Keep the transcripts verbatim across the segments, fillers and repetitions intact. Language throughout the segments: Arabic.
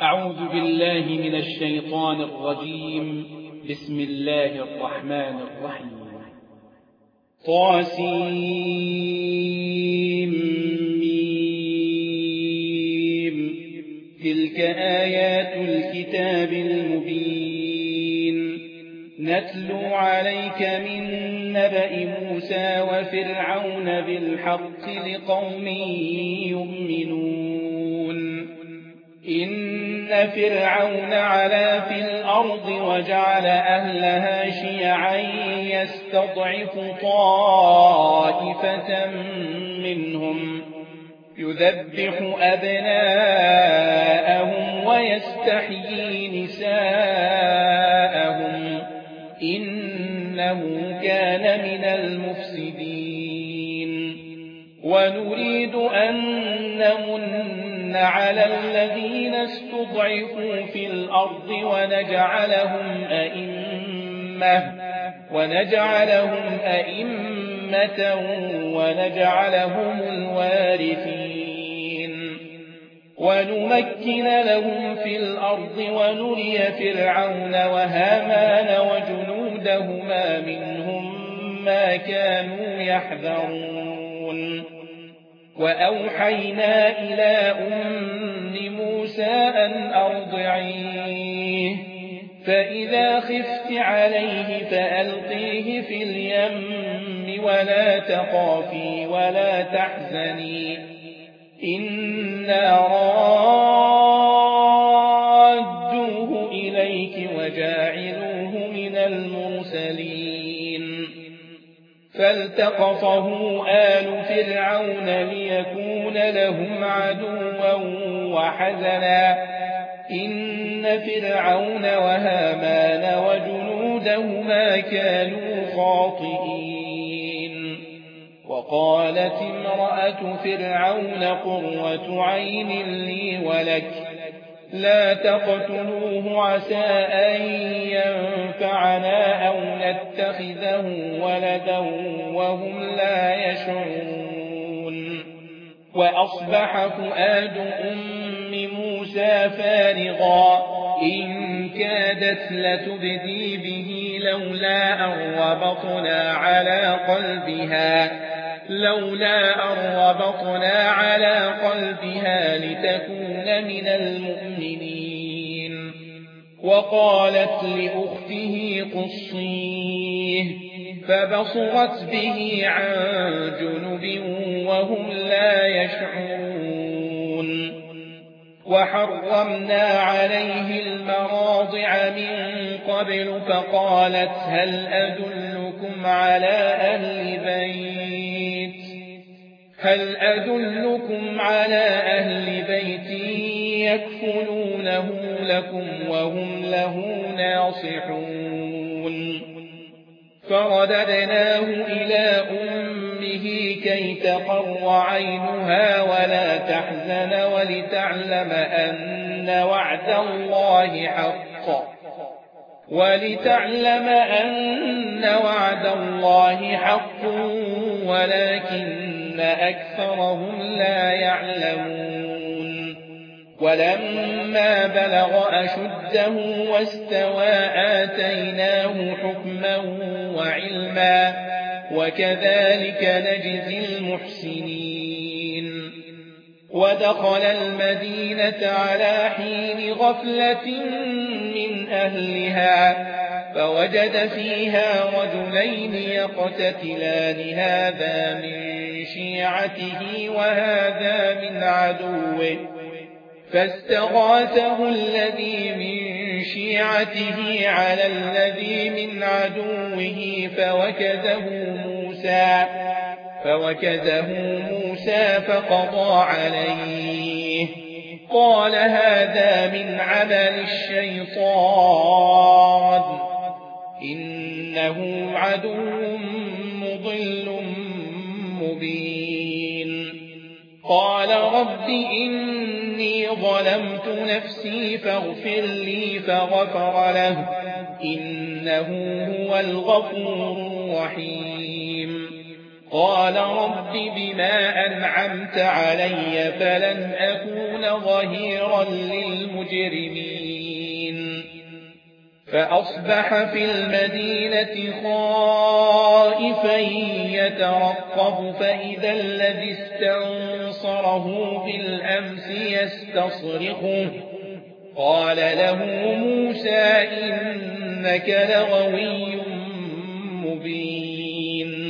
أعوذ بالله من الشيطان الرجيم. بسم الله الرحمن الرحيم. طاسيم تلك آيات الكتاب المبين نتلو عليك من نبأ موسى وفرعون بالحق لقوم يؤمنون. إن فرعون علا في الأرض وجعل أهلها شيعا يستضعف طائفة منهم يذبح أبناءهم ويستحيي نساءهم إنه كان من المفسدين. ونريد أن نمن على الذين استضعفوا في الأرض ونجعلهم أئمة ونجعلهم أئمة ونجعلهم الوارثين ونمكن لهم في الأرض ونري فرعون وهامان وجنودهما منهم ما كانوا يحذرون. وأوحينا إلى أم موسى أن أرضعيه فإذا خفت عليه فألقيه في اليم ولا تخافي ولا تحزني إنا رادوه إليك وجاعلوه من المرسلين. فالتقطه آل فرعون ليكون لهم عدوا وحزنا إن فرعون وهامان وجنودهما كانوا خاطئين. وقالت امرأة فرعون قرة عين لي ولك لا تقتلوه عسى أن ينفعنا أو نتخذه ولدا وهم لا يشعرون. وأصبح فؤاد أم موسى فارغا إن كادت لتبدي به لولا أن ربطنا على قلبها لولا أن ربطنا على قلبها لتكون من المؤمنين. وقالت لأخته قصيه فبصرت به عن جنب وهم لا يشعرون. وحرمنا عليه المراضع من قبل فقالت هل أدلكم على أهل بيت هل أدلكم على أهل بيت يكفلونه لكم وهم له ناصحون. فرددناه إلى أمه كي تقر عينها ولا تحزن ولتعلم أن وعد الله حق ولتعلم أن وعد الله حق ولكن أكثرهم لا يعلمون. ولما بلغ أشده واستوى آتيناه حكما وعلما وكذلك نجزي المحسنين. ودخل المدينة على حين غفلة من أهلها فوجد فيها رجلين يقتتلان هذا من شيعته وهذا من عدوه فاستغاثه الذي من شيعته على الذي من عدوه فوكزه موسى فوكزه موسى فقضى عليه قال هذا من عمل الشيطان إنه عدو مضل مبين. قال رب إني ظلمت نفسي فاغفر لي فغفر له إنه هو الغفور الرحيم. قال رب بما أنعمت علي فلن أكون ظهيرا للمجرمين فأصبح في المدينة خائفا يترقب فإذا الذي استنصره بالأمس يستصرخه قال له موسى إنك لغوي مبين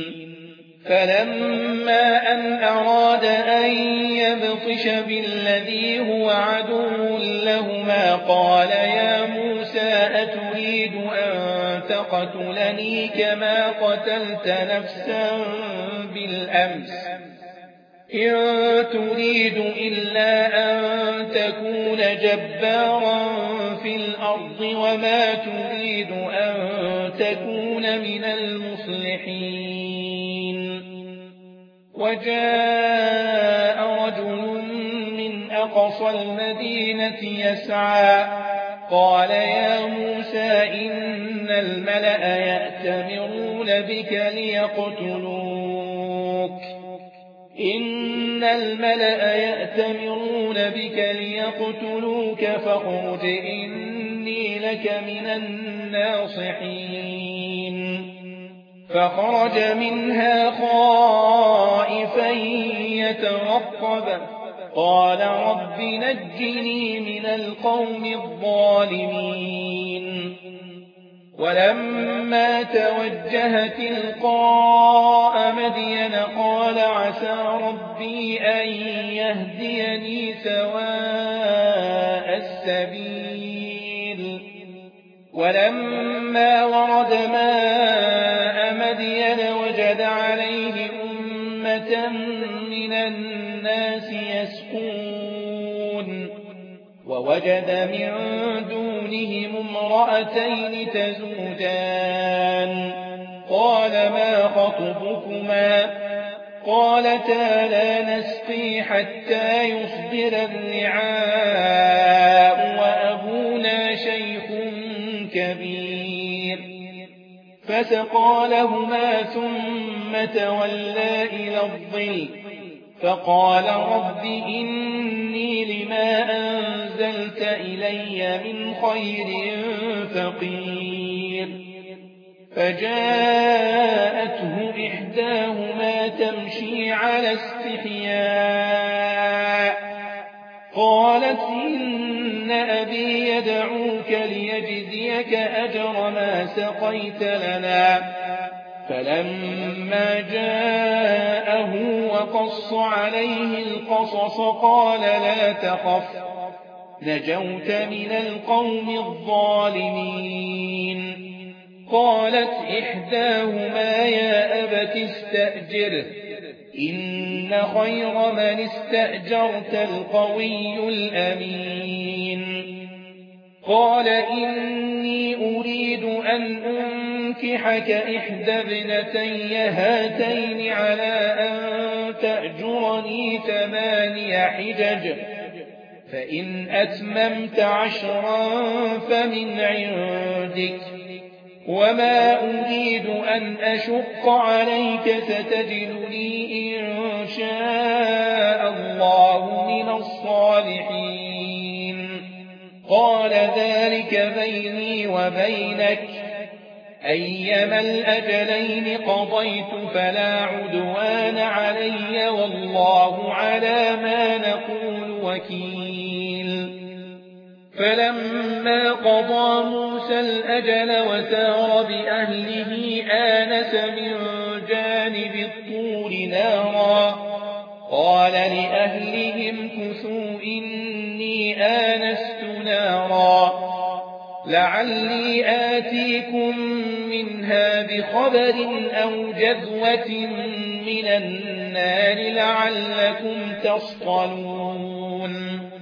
فلما أن أراد أن يبطش بالذي هو عدو لهما قال يا موسى أتريد أن تقتلني كما قتلت نفسا بالأمس إن تريد إلا أن تكون جبارا في الأرض وما تريد أن تكون من المصلحين وجاء رجل من أقصى المدينة يسعى قال يا موسى إن الملأ يأتمرون بك ليقتلوك إن الملأ يأتمرون بك ليقتلوك فاخرج إني لك من الناصحين فخرج منها خائفا يترقب قال رب نجني من القوم الظالمين ولما توجه تلقاء مدين قال عسى ربي أن يهديني سواء السبيل ولما ورد ماء مدين وجد عليه أمة من الناس يسقون ووجد من دونهم امرأتين تزودان قال ما خطبكما قالتا لا نسقي حتى يصدر الرعاء وأبونا شيخ كبير فسقى لهما ثم تولى إلى الظل فقال رب إني لما أنزلت إلي من خير فقير فجاءته إحداهما تمشي على استحياء قالت إن أبي يدعوك ليجزيك أجر ما سقيت لنا فلما جاءه وقص عليه القصص قال لا تخف نجوت من القوم الظالمين قالت إحداهما يا أبت استأجره إن خير من استأجرت القوي الأمين قال إني أريد أن أنكحك إحدى ابنتي هاتين على أن تأجرني ثماني حجج فإن أتممت عشرا فمن عندك وما أريد أن أشق عليك ستجدني إن شاء الله من الصالحين قال ذلك بيني وبينك أيما الأجلين قضيت فلا عدوان علي والله على ما نقول وكيل فلما قضى موسى الأجل وسار بأهله آنس من جانب الطور نارا قال لأهلهم كثوا إني آنست نارا لعلي آتيكم منها بخبر أو جذوة من النار لعلكم تصطلون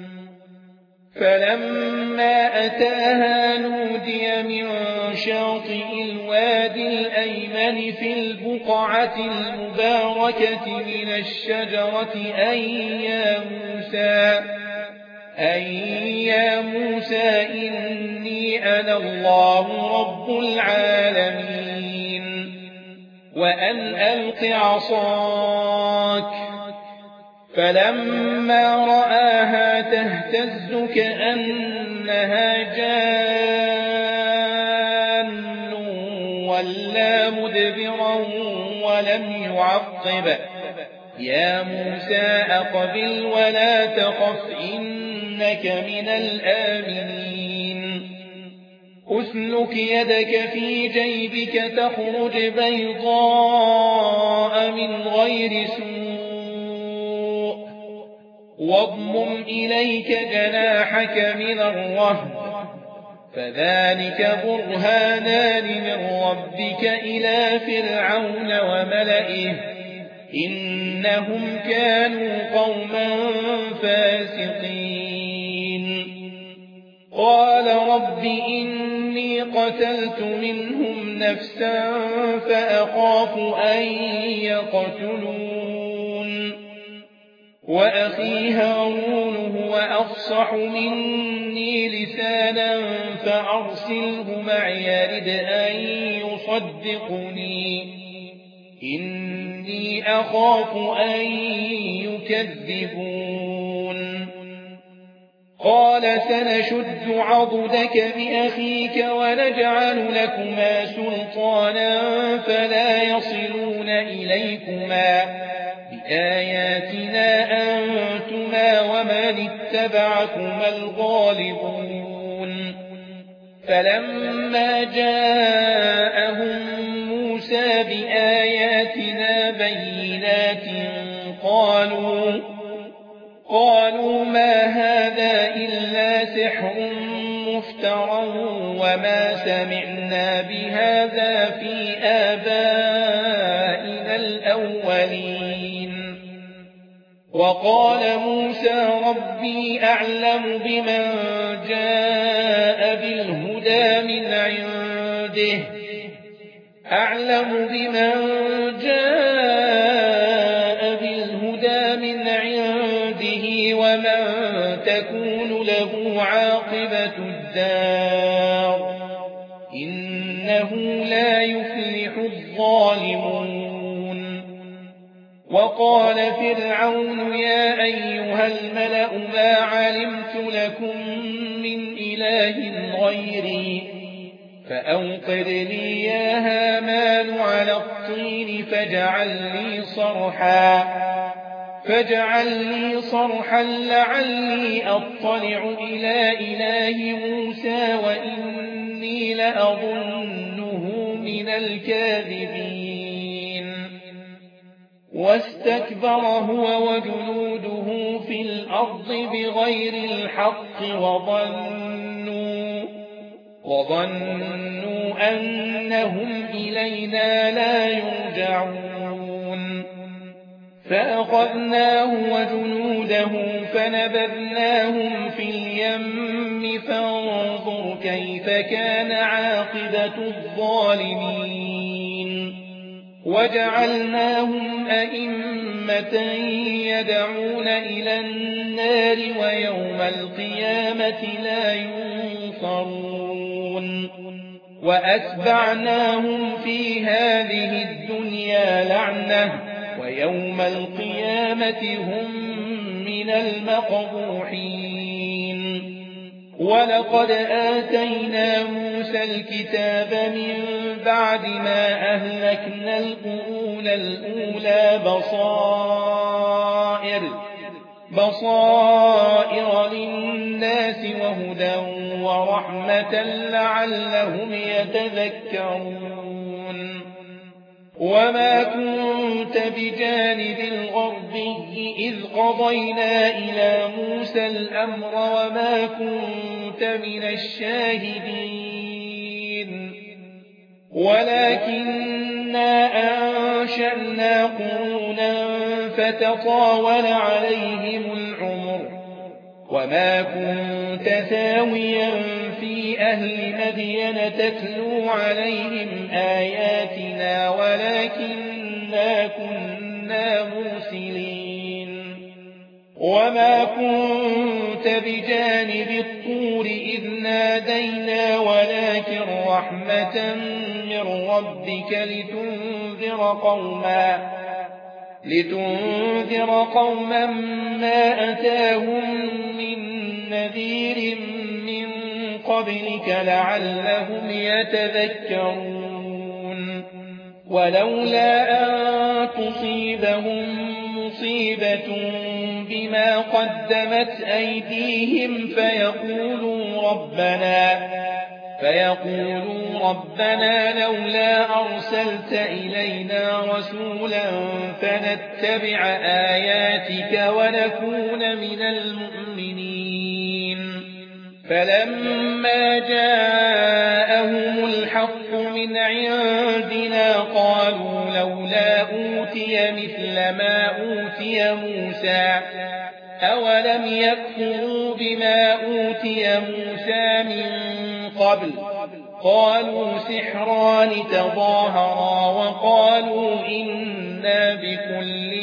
فلما أتاها نودي من شاطئ الوادي الأيمن في البقعة المباركة من الشجرة أي يا موسى أي يا موسى إني أنا الله رب العالمين وأن ألق عصاك فلما رآها تهتز كأنها جان ولا مدبرا ولم يعقب يا موسى أقبل ولا تخف إنك من الآمنين أسلك يدك في جيبك تخرج بيضاء من غير سوء واضمم إليك جناحك من الرهب فذلك برهانان من ربك إلى فرعون وملئه إنهم كانوا قوما فاسقين قال رب إني قتلت منهم نفسا فأخاف أن يقتلون وأخي هارون هو أفصح مني لسانا فأرسله معي يرد أن يصدقني إني أخاف أن يكذبون قال سنشد عضدك بأخيك ونجعل لكما سلطانا فلا يصلون إليكما بآياتنا أنتما ومن اتبعكما الغالبون فلما جاءهم موسى بآياتنا بينات قالوا قالوا ما هذا إلا سحر مفترى وما سمعنا بهذا في آبائنا الأولين وقال موسى ربي أعلم بمن جاء بالهدى من عنده أعلم بمن جاء بالهدى من عنده ومن تكون له عاقبة الدار إنه لا يفلح الظالمون وقال فرعون يا أيها الملأ ما علمت لكم من إله غيري فأوقد لي يا هامان على الطين فاجعل لي صرحا فاجعل لي صرحا لعلي أطلع إلى إله موسى وإني لأظنه من الكاذبين واستكبر هو وجنوده في الأرض بغير الحق وظنوا وظنوا أنهم إلينا لا يرجعون فأخذناه وجنوده فنبذناهم في اليم فانظر كيف كان عاقبة الظالمين وجعلناهم أئمة يدعون إلى النار ويوم القيامة لا ينصرون وأتبعناهم في هذه الدنيا لعنة ويوم القيامة هم من المقبوحين ولقد آتينا موسى الكتاب من بعد ما أهلكنا القرون الأولى بصائر بصائر للناس وهدى ورحمة لعلهم يتذكرون وما كنت بجانب الغربي إذ قضينا إلى موسى الأمر وما كنت من الشاهدين ولكننا أنشأنا قرونا فتطاول عليهم العمر وما كنت ثاويا في أهل مدين تتلو عليهم آياتنا ولكننا كنا مرسلين وما كنت بجانب الطور إذ نادينا ولكن رحمة من ربك لتنذر قوما لتنذر قوما ما أتاهم من نذير من قبلك لعلهم يتذكرون ولولا أن تصيبهم مصيبة بما قدمت أيديهم فيقولوا ربنا فيقولوا ربنا لولا أرسلت إلينا رسولا فنتبع آياتك ونكون من المؤمنين فلما جاءهم الحق من عندنا قالوا لولا أوتي مثل ما أوتي موسى أولم يكفروا بما أوتي موسى من قبل قالوا سحران تظاهرا وقالوا إنا بكل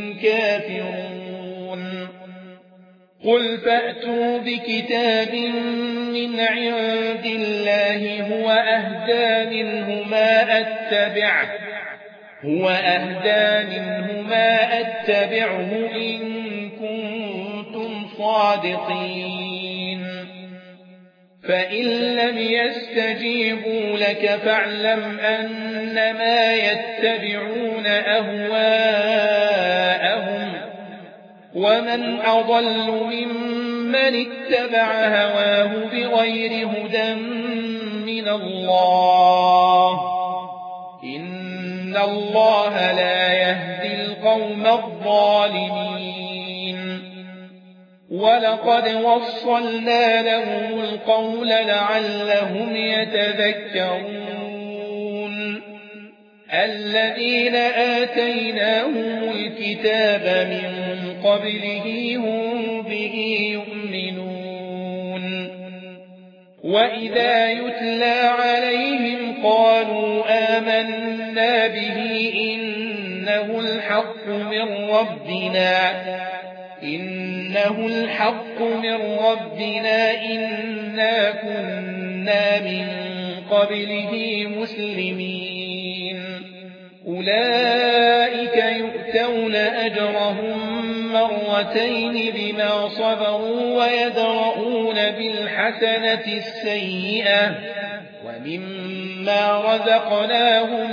كافرون قل فأتوا بكتاب من عند الله هو أهدى منهما أتبعه هو أهدى منهما أتبعه إن كنتم صادقين فإن لم يستجيبوا لك فاعلم أنما يتبعون أهواءهم ومن أضل ممن اتبع هواه بغير هدى من الله إن الله لا يهدي القوم الظالمين ولقد وصلنا لهم القول لعلهم يتذكرون الذين آتيناهم الكتاب من قبله هم به يؤمنون وإذا يتلى عليهم قالوا آمنا به إنه الحق من ربنا إنه الحق من ربنا إنا كنا من قبله مسلمين أولئك يؤتون أجرهم مرتين بما صبروا ويدرؤون بالحسنة السيئة ومما رزقناهم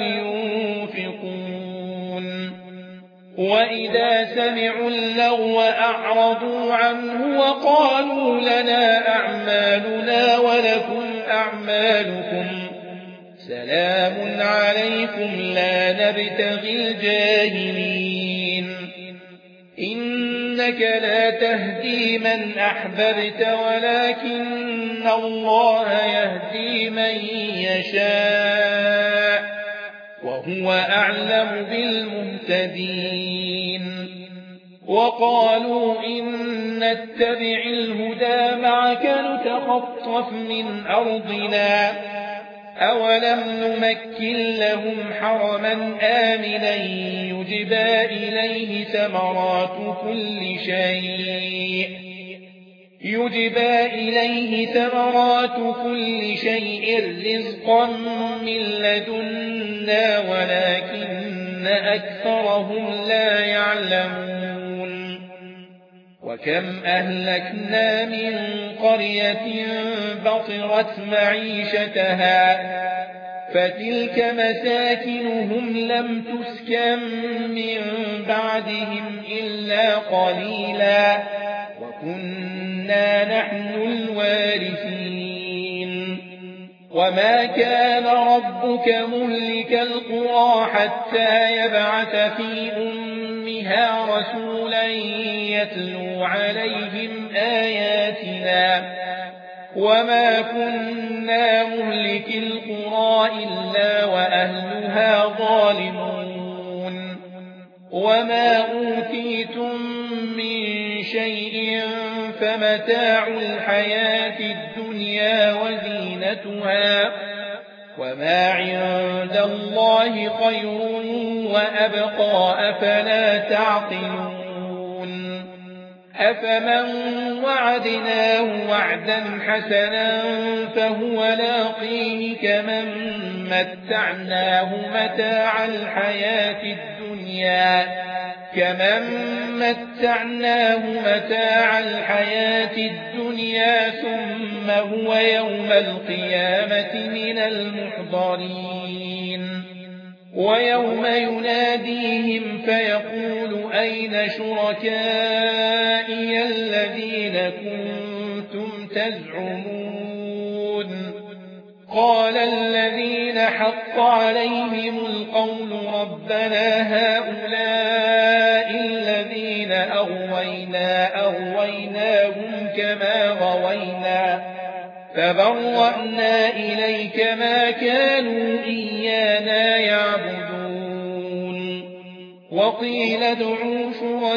ينفقون وإذا سمعوا اللغو أعرضوا عنه وقالوا لنا أعمالنا ولكم أعمالكم سلام عليكم لا نبتغي الجاهلين إنك لا تهدي من أحببت ولكن الله يهدي من يشاء وهو أعلم بالمهتدين وقالوا إن نتبع الهدى معك نتخطف من أرضنا أولم نمكن لهم حرما آمنا يجبى إليه ثمرات كل شيء يجبى إليه ثمرات كل شيء رزقا من لدنا ولكن أكثرهم لا يعلمون وكم أهلكنا من قرية بطرت معيشتها فتلك مساكنهم لم تسكن من بعدهم إلا قليلا وكنا نحن الوارثين وما كان ربك مهلك القرى حتى يبعث في أمها رسولا يتلو عليهم آياتنا وما كنا مهلك القرى إلا وأهلها ظالمون وما أوتيتم من شيء فمتاع الحياة الدنيا وزينتها وما عند الله خير وأبقى أفلا تعقلون أفمن وعدناه وعدا حسنا فهو لاقيه كمن متعناه متاع الحياة الدنيا كمن متعناه متاع الحياة الدنيا ثم هو يوم القيامة من المحضرين ويوم يناديهم فيقول أين شركائي الذين كنتم تزعمون قال الذين حق عليهم القول ربنا هؤلاء الذين أغوينا أغويناهم كما غوينا فبرأنا إليك ما كانوا إيانا يعبدون وقيل ادعوا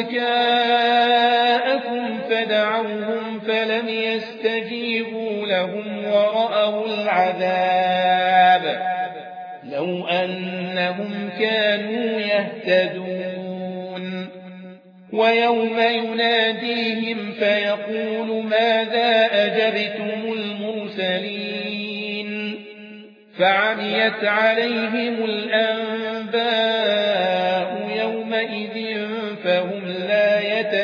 شركاءكم فدعوهم فلم يستجيبوا لهم ورأوا العذاب لو أنهم كانوا يهتدون ويوم يناديهم فيقول ماذا أجبتم المرسلين فعميت عليهم الأنباء يومئذ فهم لا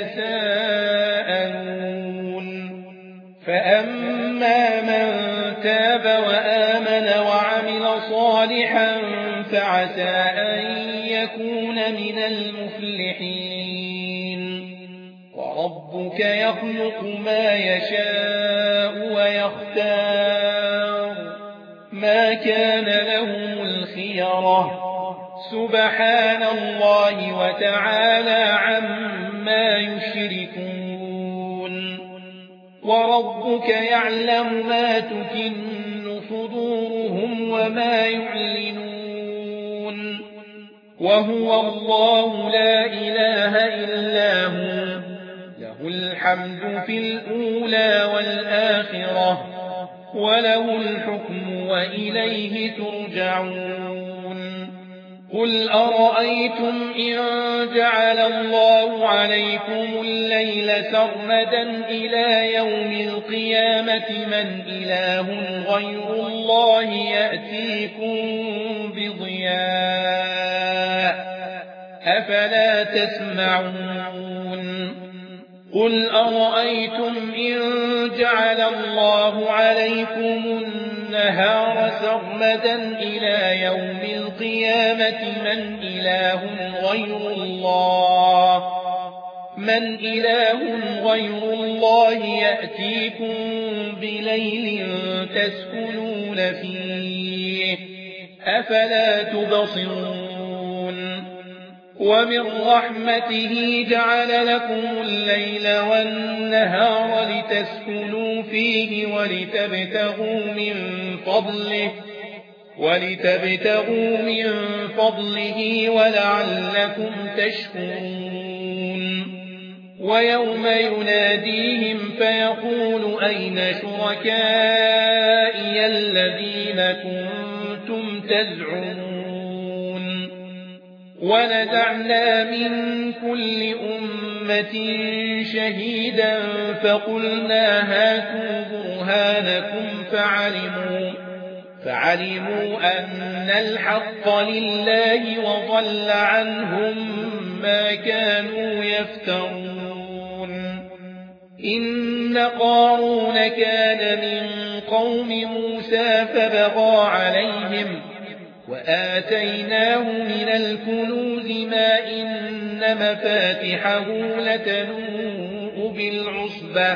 يتساءلون فأما من تاب وآمن وعمل صالحا فعسى أن يكون من المفلحين وربك يخلق ما يشاء ويختار ما كان لهم الخيرة سبحان الله وتعالى عما يشركون وربك يعلم ما تكن صدورهم وما يعلنون وهو الله لا إله إلا هو له الحمد في الأولى والآخرة وله الحكم وإليه ترجعون قل أرأيتم إن جعل الله عليكم الليل سرمدا إلى يوم القيامة من إله غير الله يأتيكم بضياء أفلا تسمعون قل أرأيتم إن جعل الله عليكم النهار سرمدا إلى يوم القيامة من إله غير الله من إله غير الله يأتيكم بليل تسكنون فيه أفلا تبصرون ومن رحمته جعل لكم الليل والنهار لتسكنوا فيه ولتبتغوا من فضله ولتبتغوا من فضله ولعلكم تشكرون ويوم يناديهم فيقول أين شركائي الذين كنتم تزعمون ونزعنا من كل أمة شهيدا فقلنا هاتوا برهانكم فعلموا فعلموا أن الحق لله وضل عنهم ما كانوا يفترون إن قارون كان من قوم موسى فبغى عليهم وآتيناه من الكنوز ما إن مفاتحه لتنوء بالعصبة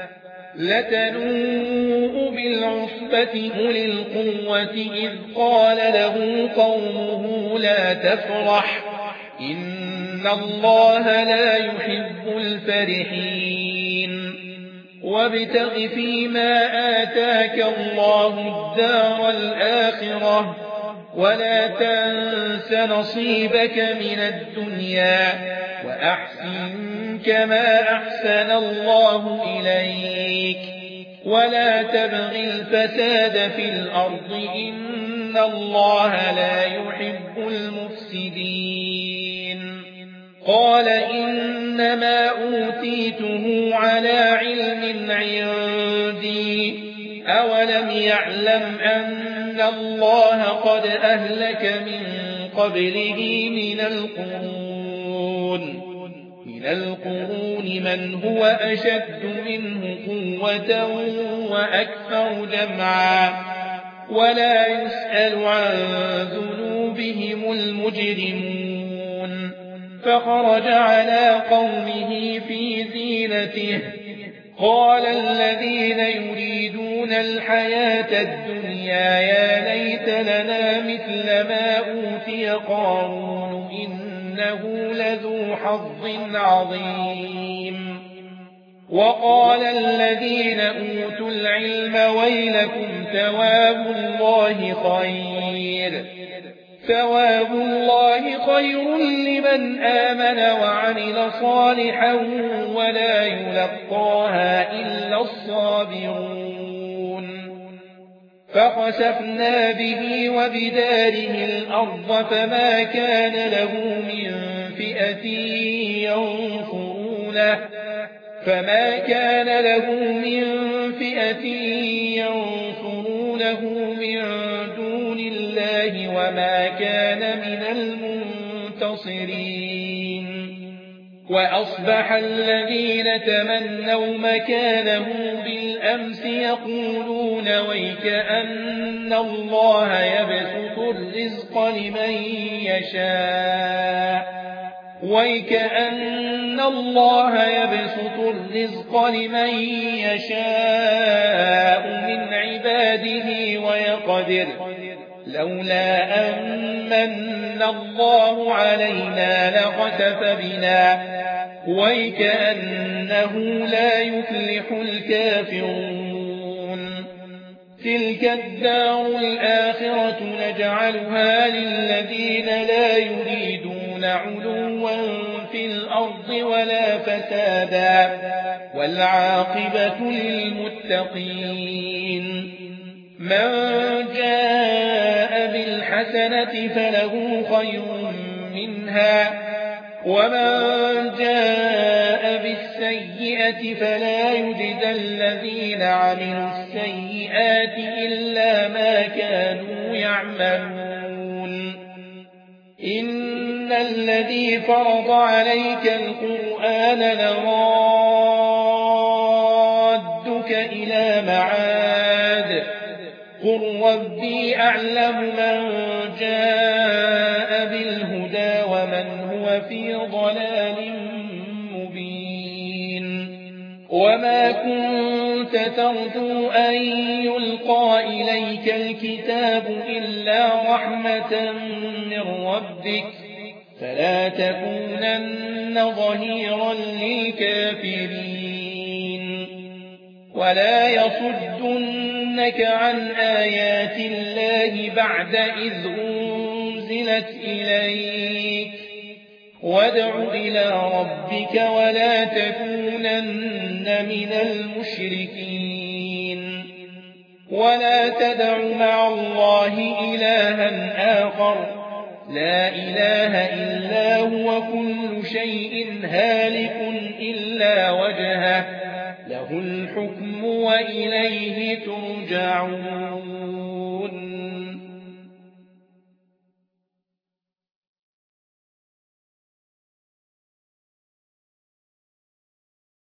لتنوء بالعصبة أولي القوة إذ قال له قومه لا تفرح إن الله لا يحب الفرحين وابتغ فيما آتاك الله الدار الآخرة ولا تنس نصيبك من الدنيا وأحسن كما أحسن الله إليك ولا تبغ الفساد في الأرض إن الله لا يحب المفسدين قال إنما أوتيته على علم عندي أولم يعلم أن الله قد أهلك من قبله من القرون من القرون من هو أشد منه قوة وأكثر جمعا ولا يسأل عن ذنوبهم المجرمون فخرج على قومه في زينته قال الذين يريدون الحياة الدنيا يا ليت لنا مثل ما أوتي قارون إنه لذو حظ عظيم وقال الذين أوتوا العلم ويلكم ثواب الله خير ثواب الله خير لمن آمن وعمل صالحا ولا يلقاها إلا الصابرون فخسفنا به وبداره الأرض فما كان له من فئة ينصرونه فما كان له من فئة ينصرونه من دون الله وما كان من المنتصرين وأصبح الذين تمنوا مكانه بالأمس يقولون ويكأن الله يبسط الرزق لمن يشاء ويكأن الله يبسط الرزق لمن يشاء من عباده ويقدر لولا أمن الله علينا لخسف بنا ويكأنه لا يفلح الكافرون تلك الدار الآخرة نجعلها للذين لا يريدون علوا في الأرض ولا فسادا والعاقبة للمتقين من جاء بالحسنة فله خير منها ومن جاء بالسيئة فلا يجزى الذين عملوا السيئات إلا ما كانوا يعملون إن الذي فرض عليك القرآن لرادك إلى معاد قل ربي أعلم من جاء بالهدى ومن هو في ضلال مبين وما كنت ترجو أن يلقى إليك الكتاب إلا رحمة من ربك فلا تكونن ظهيرا للكافرين ولا يصدنك عن آيات الله بعد إذ أنزلت إليك وادع إلى ربك ولا تكونن من المشركين ولا تدع مع الله إلها آخر لا إله إلا هو كل شيء هالك إلا وجهه له الحكم وإليه ترجعون